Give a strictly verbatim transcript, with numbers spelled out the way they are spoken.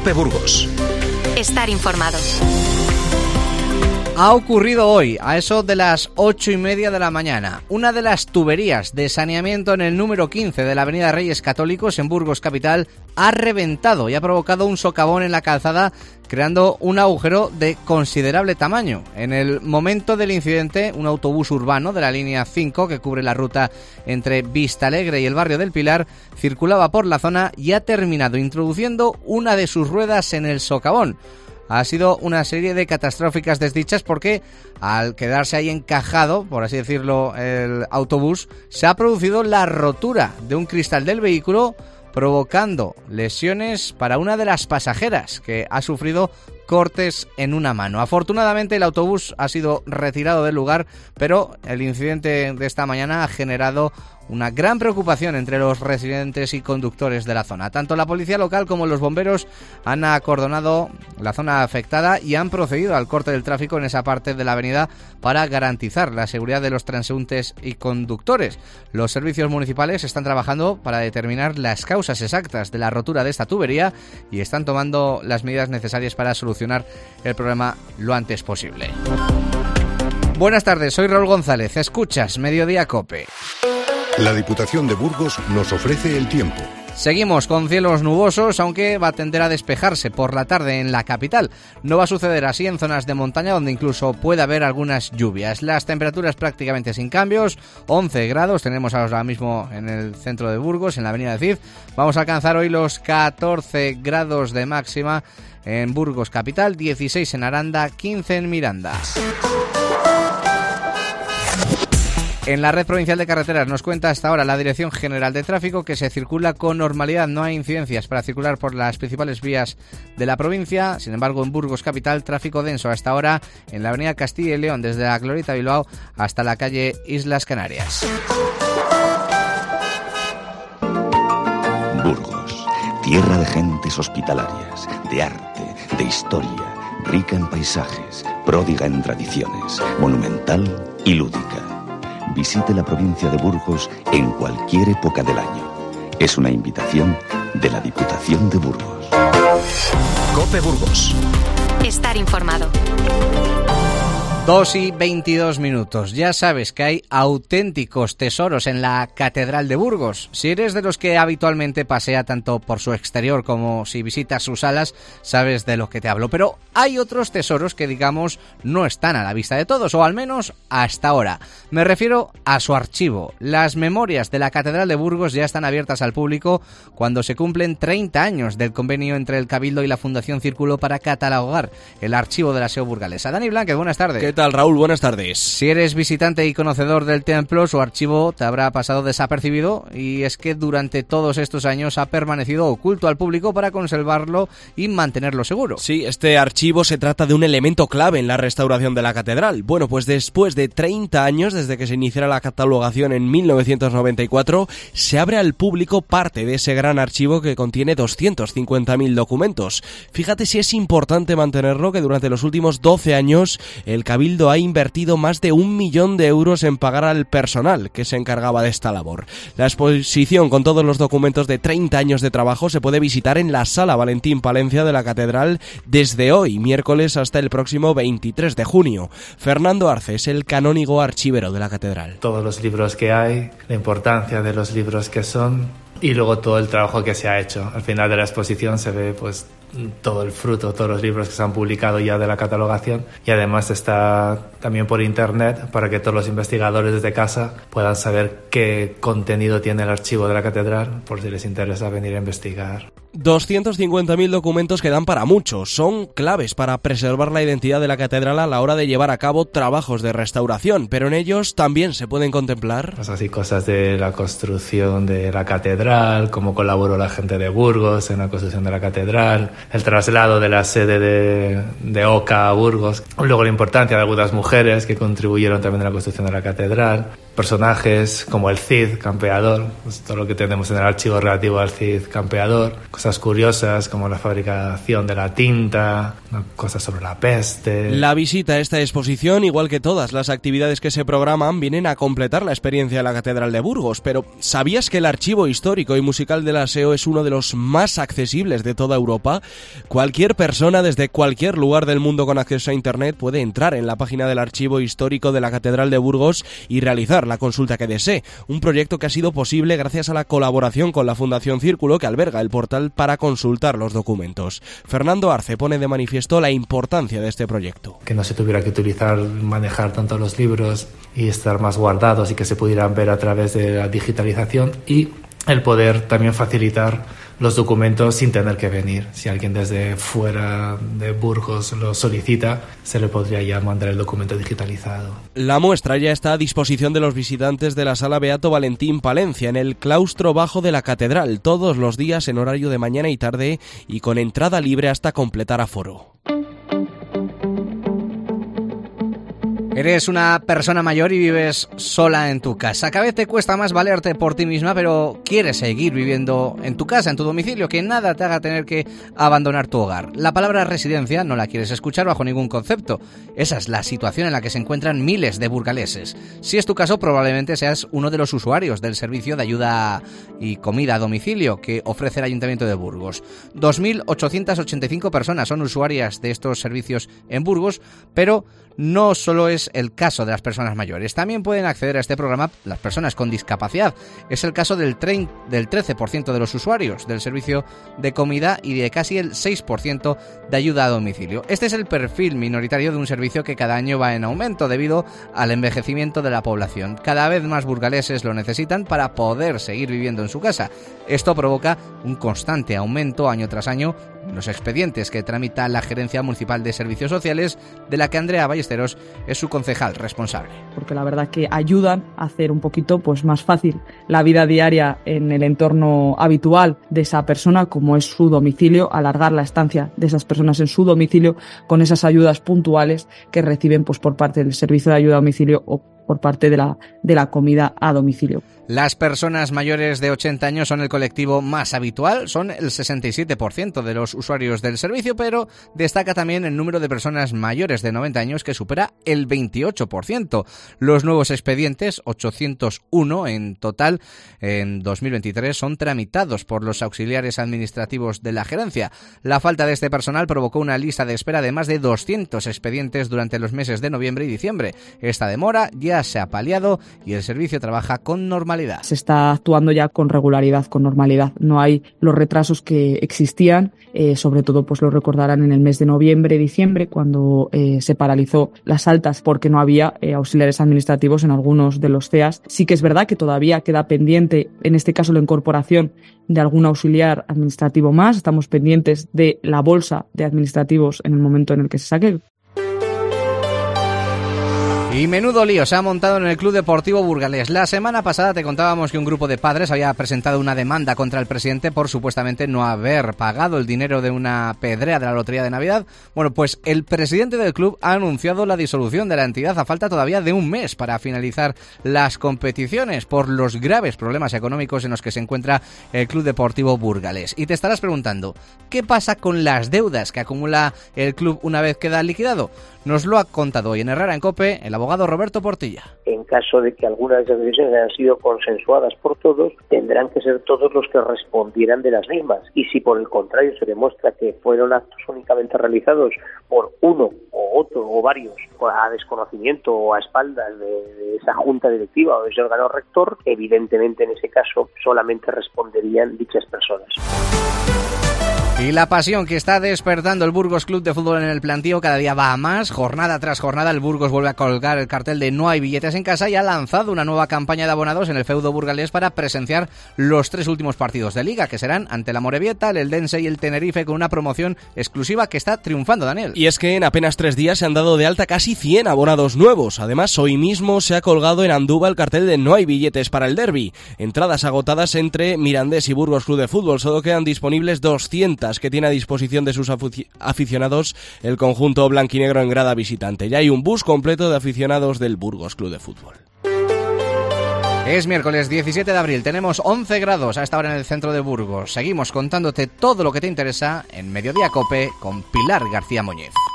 COPE Burgos. Estar informado. Ha ocurrido hoy, a eso de las ocho y media de la mañana, una de las tuberías de saneamiento en el número quince de la avenida Reyes Católicos en Burgos Capital ha reventado y ha provocado un socavón en la calzada, creando un agujero de considerable tamaño. En el momento del incidente, un autobús urbano de la línea cinco, que cubre la ruta entre Vistalegre y el barrio del Pilar, circulaba por la zona y ha terminado introduciendo una de sus ruedas en el socavón. Ha sido una serie de catastróficas desdichas porque al quedarse ahí encajado, por así decirlo, el autobús, se ha producido la rotura de un cristal del vehículo, provocando lesiones para una de las pasajeras, que ha sufrido cortes en una mano. Afortunadamente el autobús ha sido retirado del lugar, pero el incidente de esta mañana ha generado una gran preocupación entre los residentes y conductores de la zona. Tanto la policía local como los bomberos han acordonado la zona afectada y han procedido al corte del tráfico en esa parte de la avenida para garantizar la seguridad de los transeúntes y conductores. Los servicios municipales están trabajando para determinar las causas exactas de la rotura de esta tubería y están tomando las medidas necesarias para solucionar el problema lo antes posible. Buenas tardes, soy Raúl González. Escuchas Mediodía COPE. La Diputación de Burgos nos ofrece el tiempo. Seguimos con cielos nubosos, aunque va a tender a despejarse por la tarde en la capital. No va a suceder así en zonas de montaña donde incluso puede haber algunas lluvias. Las temperaturas prácticamente sin cambios, once grados tenemos ahora mismo en el centro de Burgos, en la avenida de Cid. Vamos a alcanzar hoy los catorce grados de máxima en Burgos capital, dieciséis en Aranda, quince en Miranda. En la red provincial de carreteras nos cuenta hasta ahora la Dirección General de Tráfico que se circula con normalidad, no hay incidencias para circular por las principales vías de la provincia. Sin embargo, en Burgos capital, tráfico denso hasta ahora en la avenida Castilla y León, desde la Glorieta Bilbao hasta la calle Islas Canarias. Burgos, tierra de gentes hospitalarias, de arte, de historia, rica en paisajes, pródiga en tradiciones, monumental y lúdica. Visite la provincia de Burgos en cualquier época del año. Es una invitación de la Diputación de Burgos. COPE Burgos. Estar informado. dos y veintidós minutos. Ya sabes que hay auténticos tesoros en la Catedral de Burgos. Si eres de los que habitualmente pasea tanto por su exterior como si visitas sus salas, sabes de lo que te hablo. Pero hay otros tesoros que, digamos, no están a la vista de todos, o al menos hasta ahora. Me refiero a su archivo. Las memorias de la Catedral de Burgos ya están abiertas al público cuando se cumplen treinta años del convenio entre el Cabildo y la Fundación Círculo para catalogar el archivo de la S E O burgalesa. Dani Blanquez, buenas tardes. ¿Qué tal, Raúl? Buenas tardes. Si eres visitante y conocedor del templo, su archivo te habrá pasado desapercibido, y es que durante todos estos años ha permanecido oculto al público para conservarlo y mantenerlo seguro. Sí, este archivo se trata de un elemento clave en la restauración de la catedral. Bueno, pues después de treinta años desde que se iniciara la catalogación en mil novecientos noventa y cuatro, se abre al público parte de ese gran archivo que contiene doscientos cincuenta mil documentos. Fíjate si es importante mantenerlo, que durante los últimos doce años el Cabildo ha invertido más de un millón de euros en pagar al personal que se encargaba de esta labor. La exposición con todos los documentos de treinta años de trabajo se puede visitar en la Sala Valentín Palencia de la Catedral desde hoy, miércoles, hasta el próximo veintitrés de junio. Fernando Arce es el canónigo archivero de la Catedral. Todos los libros que hay, la importancia de los libros que son y luego todo el trabajo que se ha hecho. Al final de la exposición se ve pues todo el fruto, todos los libros que se han publicado ya de la catalogación, y además está también por internet para que todos los investigadores desde casa puedan saber qué contenido tiene el archivo de la catedral, por si les interesa venir a investigar. doscientos cincuenta mil documentos que dan para mucho, son claves para preservar la identidad de la catedral a la hora de llevar a cabo trabajos de restauración, pero en ellos también se pueden contemplar pues así cosas de la construcción de la catedral, cómo colaboró la gente de Burgos en la construcción de la catedral, el traslado de la sede de, de Oca a Burgos, luego la importancia de algunas mujeres que contribuyeron también a la construcción de la catedral, personajes como el Cid Campeador, pues todo lo que tenemos en el archivo relativo al Cid Campeador, cosas curiosas como la fabricación de la tinta, cosas sobre la peste. La visita a esta exposición, igual que todas las actividades que se programan, vienen a completar la experiencia de la Catedral de Burgos, pero ¿sabías que el archivo histórico y musical de la S E O es uno de los más accesibles de toda Europa? Cualquier persona desde cualquier lugar del mundo con acceso a Internet puede entrar en la página del archivo histórico de la Catedral de Burgos y realizar la consulta que desee, un proyecto que ha sido posible gracias a la colaboración con la Fundación Círculo, que alberga el portal para consultar los documentos. Fernando Arce pone de manifiesto la importancia de este proyecto. Que no se tuviera que utilizar, manejar tanto los libros y estar más guardados y que se pudieran ver a través de la digitalización, y el poder también facilitar los documentos sin tener que venir. Si alguien desde fuera de Burgos lo solicita, se le podría ya mandar el documento digitalizado. La muestra ya está a disposición de los visitantes de la Sala Beato Valentín Palencia, en el claustro bajo de la Catedral, todos los días en horario de mañana y tarde y con entrada libre hasta completar aforo. Eres una persona mayor y vives sola en tu casa. Cada vez te cuesta más valerte por ti misma, pero quieres seguir viviendo en tu casa, en tu domicilio, que nada te haga tener que abandonar tu hogar. La palabra residencia no la quieres escuchar bajo ningún concepto. Esa es la situación en la que se encuentran miles de burgaleses. Si es tu caso, probablemente seas uno de los usuarios del servicio de ayuda y comida a domicilio que ofrece el Ayuntamiento de Burgos. dos mil ochocientas ochenta y cinco personas son usuarias de estos servicios en Burgos, pero no solo es el caso de las personas mayores. También pueden acceder a este programa las personas con discapacidad. Es el caso del, tre- del trece por ciento de los usuarios del servicio de comida y de casi el seis por ciento de ayuda a domicilio. Este es el perfil minoritario de un servicio que cada año va en aumento debido al envejecimiento de la población. Cada vez más burgaleses lo necesitan para poder seguir viviendo en su casa. Esto provoca un constante aumento año tras año en los expedientes que tramita la Gerencia Municipal de Servicios Sociales, de la que Andrea Ballesteros es su concejal responsable. Porque la verdad que ayudan a hacer un poquito pues más fácil la vida diaria en el entorno habitual de esa persona, como es su domicilio, alargar la estancia de esas personas en su domicilio con esas ayudas puntuales que reciben pues por parte del servicio de ayuda a domicilio o por parte de la, de la comida a domicilio. Las personas mayores de ochenta años son el colectivo más habitual, son el sesenta y siete por ciento de los usuarios del servicio, pero destaca también el número de personas mayores de noventa años, que supera el veintiocho por ciento. Los nuevos expedientes, ochocientos uno en total en dos mil veintitrés, son tramitados por los auxiliares administrativos de la gerencia. La falta de este personal provocó una lista de espera de más de doscientos expedientes durante los meses de noviembre y diciembre. Esta demora ya se ha paliado y el servicio trabaja con normalidad. Se está actuando ya con regularidad, con normalidad. No hay los retrasos que existían, eh, sobre todo pues lo recordarán en el mes de noviembre, diciembre, cuando eh, se paralizó las altas porque no había eh, auxiliares administrativos en algunos de los C E As. Sí que es verdad que todavía queda pendiente, en este caso, la incorporación de algún auxiliar administrativo más. Estamos pendientes de la bolsa de administrativos en el momento en el que se saque. Y menudo lío se ha montado en el Club Deportivo Burgalés. La semana pasada te contábamos que un grupo de padres había presentado una demanda contra el presidente por supuestamente no haber pagado el dinero de una pedrea de la Lotería de Navidad. Bueno, pues el presidente del club ha anunciado la disolución de la entidad a falta todavía de un mes para finalizar las competiciones por los graves problemas económicos en los que se encuentra el Club Deportivo Burgalés. Y te estarás preguntando, ¿qué pasa con las deudas que acumula el club una vez queda liquidado? Nos lo ha contado hoy en Herrera en COPE el abogado Roberto Portilla. En caso de que algunas de las decisiones hayan sido consensuadas por todos, tendrán que ser todos los que respondieran de las mismas. Y si por el contrario se demuestra que fueron actos únicamente realizados por uno o otro o varios a desconocimiento o a espaldas de, de esa junta directiva o de ese órgano rector, evidentemente en ese caso solamente responderían dichas personas. Y la pasión que está despertando el Burgos Club de Fútbol en el plantío cada día va a más. Jornada tras jornada el Burgos vuelve a colgar el cartel de no hay billetes en casa y ha lanzado una nueva campaña de abonados en el feudo burgalés para presenciar los tres últimos partidos de Liga, que serán ante la Morevieta, el Eldense y el Tenerife, con una promoción exclusiva que está triunfando, Daniel. Y es que en apenas tres días se han dado de alta casi cien abonados nuevos. Además, hoy mismo se ha colgado en Andúba el cartel de no hay billetes para el derbi. Entradas agotadas entre Mirandés y Burgos Club de Fútbol. Solo quedan disponibles doscientas que tiene a disposición de sus aficionados el conjunto blanquinegro en grada visitante. Ya hay un bus completo de aficionados del Burgos Club de Fútbol. Es miércoles diecisiete de abril, tenemos once grados a esta hora en el centro de Burgos. Seguimos contándote todo lo que te interesa en Mediodía Cope con Pilar García Muñiz.